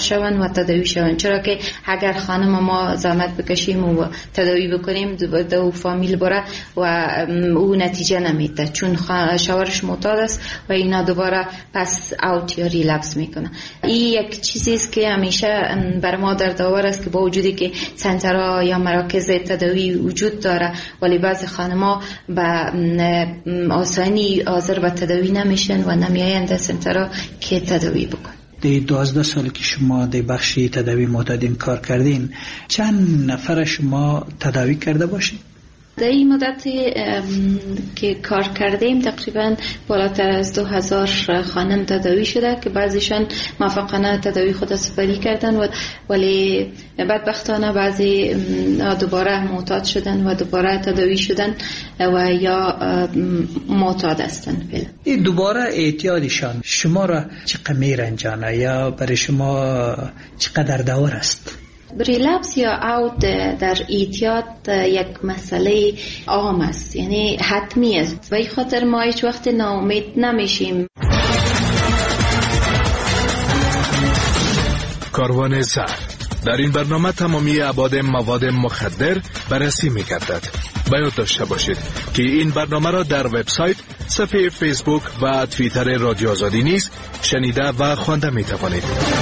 شوند و تداوی شوند، چرا که اگر خانم ما زحمت بکشیم و تداوی بکنیم دو فامیل بره و او نتیجه نمیده، چون شوهرش معتاد است و اینا دوباره پس اوت یا ریلپس میکنه. این یک چیزی است که همیشه بر ما دردآور است که با وجودی که سنترها یا مراکز تداوی وجود داره ولی بعضی خانم‌ها به آسانی حاضر به تداوی نمیشن و نمیایند سنترها که تداوی بکن. دی 12 سال که شما در بخش تداوی معتادین کار کردین، چند نفر شما تداوی کرده باشین؟ در این مدت که کار کردیم تقریبا بالاتر از 2000 خانم تداوی شده که بعضیشان موفقانه تداوی خود سپری کردن ولی بدبختانه بعضی دوباره معتاد شدن و دوباره تداوی شدن و یا معتاد هستند. این دوباره اعتیادشان شما را چقدر میرنجانه یا برای شما چقدر دور است؟ ریلپس یا اوت در اعتیاد یک مسئله عام است، یعنی حتمی است و این خاطر ما هیچ وقت ناامید نمیشیم. کاروان زهر در این برنامه تمامی ابعاد مواد مخدر بررسی می‌گردد. باید داشته باشید که این برنامه را در وبسایت، صفحه فیسبوک و توییتر رادیو آزادی نیز شنیده و خوانده می‌توانید.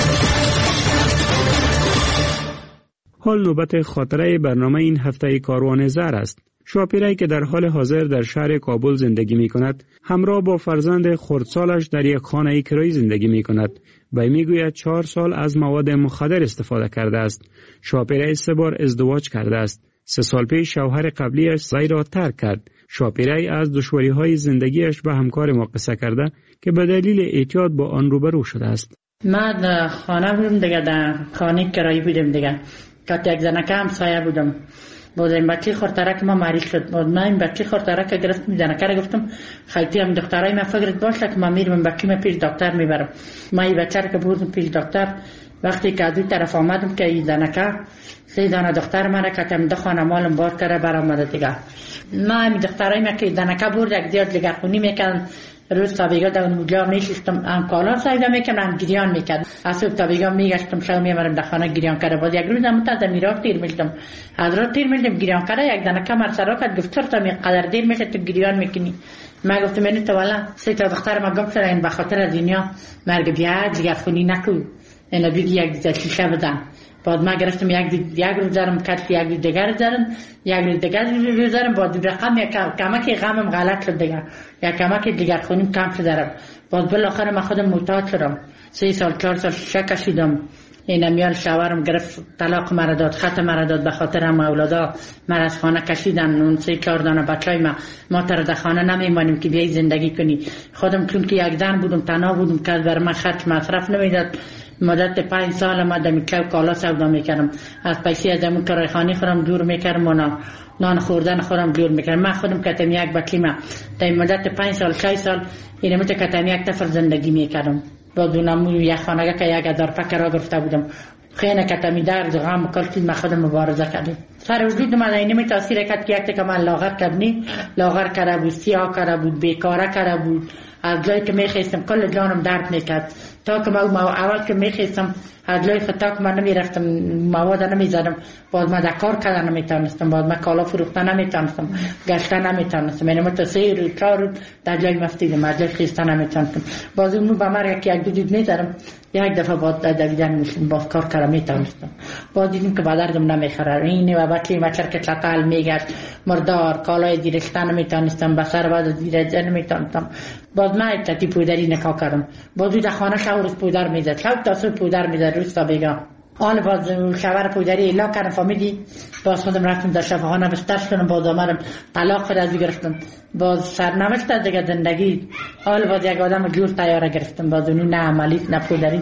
حال نوبت خاطره برنامه این هفته کاروان زهر است. شاپیره‌ای که در حال حاضر در شهر کابل زندگی می کند، همراه با فرزند خردسالش در یک خانه کرایی زندگی می کند و می گوید 4 سال از مواد مخدر استفاده کرده است. شاپیره‌ای 3 بار ازدواج کرده است. 3 سال پیش شوهر قبلیش زی را ترک کرد. شاپیره‌ای از دشواری‌های زندگیش به همکار ما قصه کرده که به دلیل اعتیاد با آن روبرو شده است. من در خانه بودم دیگه، در خانه کرایی بودم دیگه. که یک زنکه همسایه بودم. باز این بچه خورترک ما معریف شد. باز من این بچه خورترک گرفتم، زنکه را گفتم خیلی هم دخترای من فکرت باشه که من میرم بچه من پیش دکتر میبرم. من این بچه را که بردم پیش دکتر، وقتی که از اون طرف آمدم که این زنکه 3 دانه دختر من را که کم دو خانه مالم بار کرده برآمده دیگه. من این دخترای من که زنکه برد یک دیاد دیگر خونی میکردن. روز تا بیگا در اونجا میشستم، هم کالا سایده میکنم، هم گریان میکرد. از صبح تا بیگا میگشتم، شب میامرم در خانه گریان کرده. باز یک روز هم تا میراه تیر میلدم، از راه تیر میلدم گریان کرده. یک دانه مر سرا کرد گفت تا میقدر دیر میشه تو گریان میکنی. من گفتم این تو والا 3 تا دختر ما گم شده این به خاطر دنیا مرگ بیا دیگر خونی نکو، اینا بگی یک شیشه بدن. بعد ما گرفتم یک روز دارم کات، یک روز دیگر دارم، یک روز دیگر دارم. بعد رقم یک کمکی غمم غلط شد دیگه، یک کمکی دیگر خونیم کم شد دارم. بعد بالاخره من خودم معتاد شدم. 3 سال 4 سال شیشه کشیدم. این میال شوهرم گرفت طلاق مرا داد، خط مرا داد به خاطر هم اولادا مرا از خانه کشیدن. اون 3-4 دانه بچهای ما تر در خانه نمیمانیم که بیای زندگی کنی. خودم چون که یک زن بودم تنها بودم که بر من خرج مصرف نمیداد. مدت 5 سال ما دمی که کالا سودا میکردم، از پیسه از همون کرایخانه خودم دور میکردم و نان خوردن خودم دور میکردم. من خودم کتم یک بچه ما در مدت 5 سال 6 سال این مدت کتم یک نفر زندگی میکردم. با دونم یک خانه که 1000 فکر را گرفته بودم. خیلی کتمی درد غم کل چیز ما خودم مبارزه کردیم. سر وجود من اینمی تاثیر کرد که یک من لاغر کردنی، لاغر کرده بود، سیاه کرده بود، بیکاره کرده بود. از جایی که میخیستم کل جانم درد میکرد. تا که ما اول که میخیستم از جایی تا که من نمیرفتم مواد نمیزدم، باز من در کار کردن نمیتونستم، باز من کالا فروختن نمیتونستم، گشتن نمیتونستم. اینم تا 3 روز 4 روز در جای مفتیدم، از جای خیستن نمیتونستم. باز اونو به من یک دو دید میزدم، یک دفعه باز دویدن میشم، باز کار کردن میتونستم. باز دیدم که با دردم نمیخوره. این و بچه مچر که چطل میگشت مردار، کالای دیرشتن نمیتونستم، بسر بعد دیرشتن نمیتونستم. باز من تاتی پودری نکا کردم. باز در خانه شاورش پودر میزد، شب تا صبح پودر میزد روز تا بیگا. آن باز شاور پودری الا کردم فهمیدی. باز خودم رفتم در شفاخانه بستر شدم، باز آمدم طلاق خود از گرفتم. باز سرنوشت از دیگه زندگی. آن باز یک آدم جور تیاره گرفتم، باز اونو نه عملی نه پودری.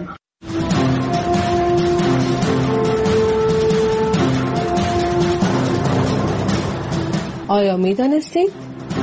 آیا میدانستید؟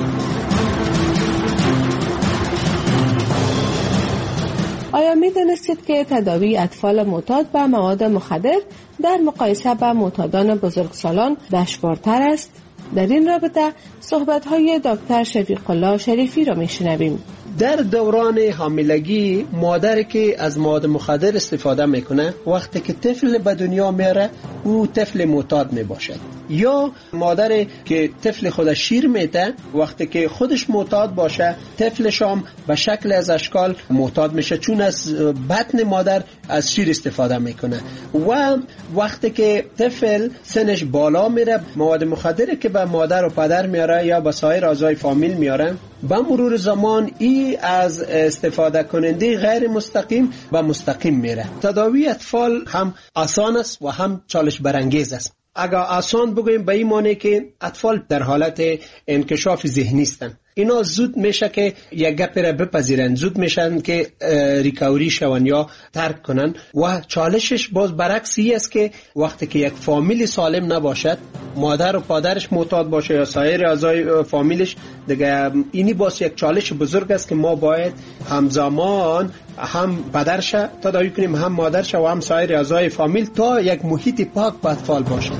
آیا می‌دانستید که تداوی اطفال معتاد به مواد مخدر در مقایسه با معتادان بزرگسالان دشوارتر است؟ در این رابطه صحبت‌های دکتر شفیق الله شریفی را می‌شنویم. در دوران حاملگی مادر که از مواد مخدر استفاده میکنه وقتی که طفل به دنیا میاره او طفل معتاد میباشد، یا مادر که طفل خودش شیر میده وقتی که خودش معتاد باشه طفلش هم به شکل از اشکال معتاد میشه، چون از بطن مادر از شیر استفاده میکنه. و وقتی که طفل سنش بالا میره مواد مخدری که به مادر و پدر میاره یا به سایر اعضای فامیل میاره، با مرور زمان ای از استفاده کننده غیر مستقیم و مستقیم میره. تداوی اطفال هم آسان است و هم چالش برانگیز است. اگر آسان بگویم به این معنی که اطفال در حالت انکشاف ذهنی هستند، اینا زود میشه که یک گپ را بپذیرن، زود میشن که ریکاوری شون یا ترک کنن. و چالشش باز برعکس است که وقتی که یک فامیل سالم نباشد، مادر و پدرش معتاد باشه یا سایر اعضای فامیلش، دیگه اینی باز یک چالش بزرگ است که ما باید همزمان هم پدرش تداوی کنیم، هم مادرش و هم سایر اعضای فامیل، تا یک محیط پاک به اطفال باشه.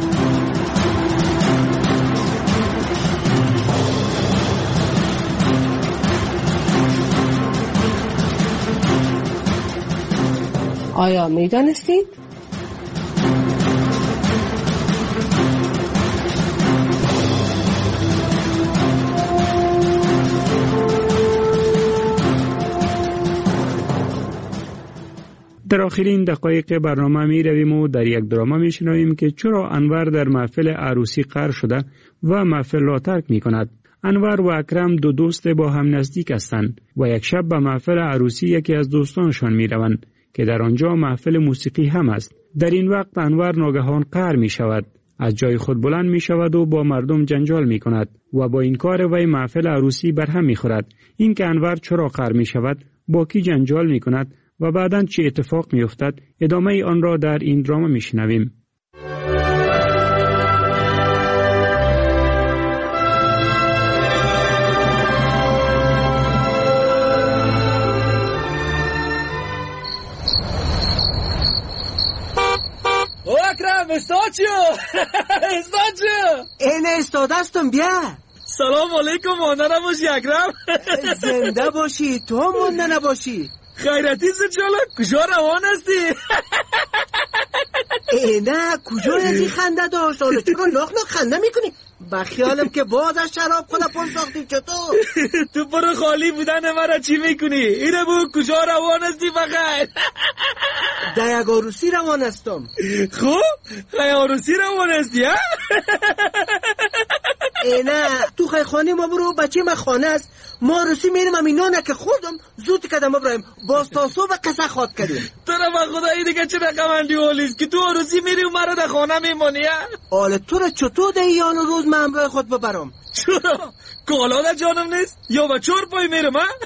آیا می‌دانستید؟ در آخرین دقایق برنامه می رویم و در یک دراما می شنویم که چرا انور در محفل عروسی غرق شده و محفل را ترک می کند. انور و اکرم دو دوست با هم نزدیک هستند و یک شب به محفل عروسی یکی از دوستانشان می روند که در آنجا محفل موسیقی هم است. در این وقت انور ناگهان قهر می شود، از جای خود بلند می شود و با مردم جنجال می کند و با این کار وی محفل عروسی برهم می خورد. این که انور چرا قهر می شود، با کی جنجال می کند و بعداً چه اتفاق می افتد، ادامه آن را در این دراما می شنویم. استاچیو اینه استادستم بیا. سلام علیکم، مانده نباشی اکرم. زنده باشی، تو مانده نباشی. خیرتی سچالا کجا روان هستی؟ اینه کجا ازی خنده داشت؟ حالا چرا لاخ خنده میکنی؟ بخیالم که باز از شراب خدا پل ساختی. چطور؟ تو برو خالی بودن مرا چی میکنی؟ اینه بو کجا روان هستی بخیر؟ در یک عروسی روان هستم. خوب؟ خیلی عروسی روان هستی ها؟ اینه تو خیلی خانه ما برو، بچه ما خانه است، ما عروسی میریم امینانه که خوردم زود کدم برایم باز تا صبح قصه خواد کردیم. تو را با خدایی دیگه چه رقمندی اولیست که تو عروسی میری و مرا در خانه میمانی ها؟ حالا تو را چطور ده یان روز من همراه خود ببرم؟ چرا؟ کالا در جانم نیست؟ یا با چور پای میرم ها؟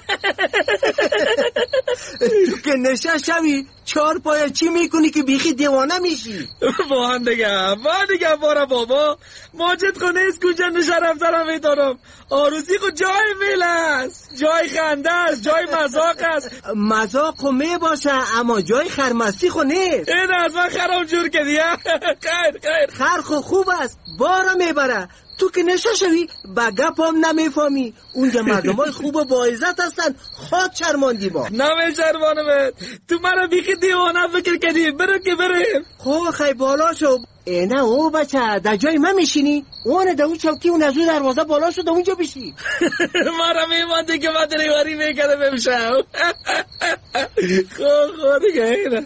تو که نشه شوی 4 پای چی میکنی که بیخی دیوانه میشی؟ با هم دیگه بارا بابا ماجد خونه است کجا نشرم سرم میدارم. عروسی خود جای میل است، جای خنده است، جای مذاق است. مذاق خو می باشه اما جای خرمستی خو نیست. این از من خرم جور کردی خیر خر خو خوب است، بارا میبره. تو که نشه شوی با گپ هم نمیفهمی. اونجا مردم های خوب و با عزت هستن، خود شرماندی با. نمیشرمانم. تو مرا بیخی دیوانه فکر کردی. برو که بریم. خب خیلی بالا شو. اینه او بچه در جای من میشینی؟ اونه در اون چوکی اون از اون دروازه بالا شو در اونجا بشی. مرا میمانده که من دریواری میکرده بمشم. خب دیگه اینه.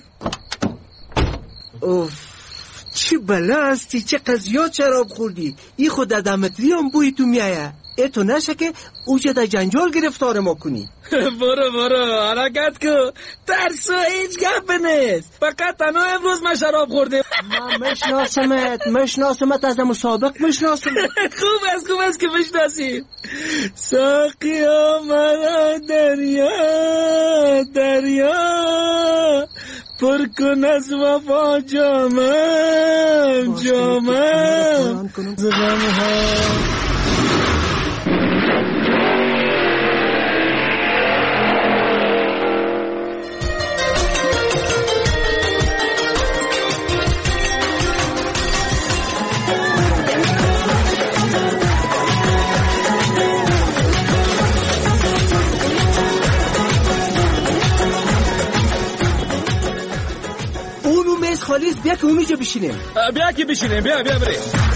اوف چی بلا هستی، چه قضیات شراب خوردی. ای خود در دمتری هم بوی تو میایه. ای تو نشه که اوجه در جنجال گرفتار ما کنی. برو حرکت کو، ترسو هیچ گپ نیست. فقط تنها امروز من شراب خوردم. من مشناسمت از مسابق مشناسمت. خوب است که مشناسی. ساقی آمد دریا پر کن از وفا جامم زبان ها. میز خالیست، بیا که اونجا بشینیم. بیا که بشینیم، بیا بریم.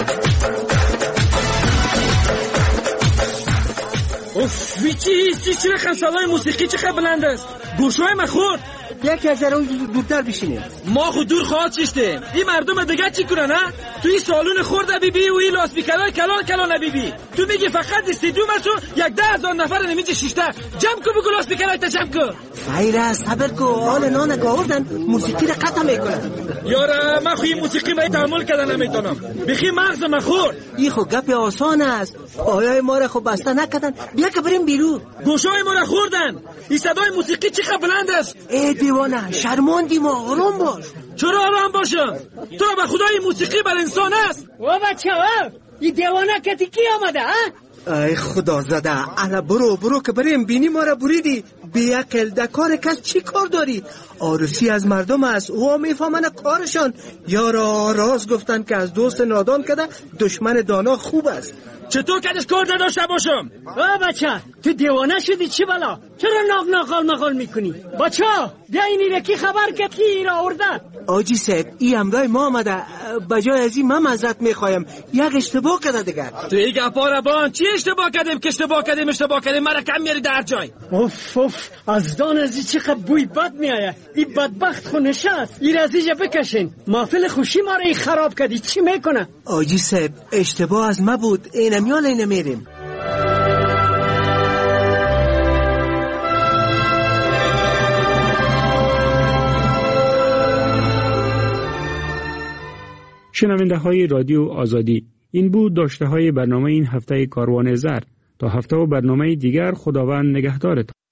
اوف چی رقم صدای موسیقی چقدر بلند است. گوشای من خورد. بیا که از اون دورتر بشینیم. ما خود دور خواهد ششته. این مردم دیگه چی کنن ها؟ تو این سالون خورده بی و این لاسپیکرهای کلان بی. تو میگی فقط استادیوم است و 10,000 نفر نمیشه ششته. جمع کو بگو لاسپیکرهای تا جمع کو. خیره صبر کو، حال نان گاوردن موسیقی را قطع میکنن. یارا من خوی موسیقی باید تحمل کردن نمیتونم. بخی مغز من خورد. این خو گپ آسان است. آیای ما را خو بسته نکردن. بیا که بریم بیرون. گوشای ما را خوردن. این صدای موسیقی چقدر بلند است. ای دیوانه، شرماندی ما، آرام باش. چرا آرام باشم؟ تو به خدای موسیقی بر انسان است. و بچه ها این دیوانه کتی کی آمده ها؟ ای خدا زده، انا برو که بریم. بینی ما را بریدی. بیعقل، در کار کس چی کار داری؟ عروسی از مردم است، او میفهمن کارشان. یارا راز گفتن که از دوست نادان کده دشمن دانا خوب است. چطور کدش کار نداشته باشم؟ بچه تو دیوانه شدی چی بلا؟ چرا ناقال مقال میکنی؟ بچه بیا اینی کی خبر که کی ایرا آورده؟ آجی صاحب این امرای ما آمده. بجای از این من معذرت میخوایم، یک اشتباه کرده دیگر. تو این گپا را بان چی اشتباه کردیم که اشتباه کردیم مرا کم میاری در جای. اوف از دان ازی چقدر بوی بد میآید. این بدبخت خو نشست. این ازیجا بکشین. محفل خوشی ما را این خراب کردی. چی میکنه؟ آجی صاحب اشتباه از ما بود. اینم یا نمیریم. شنونده های رادیو آزادی، این بود داشته های برنامه این هفته کاروان زر. تا هفته و برنامه دیگر خداوند نگهدارتان.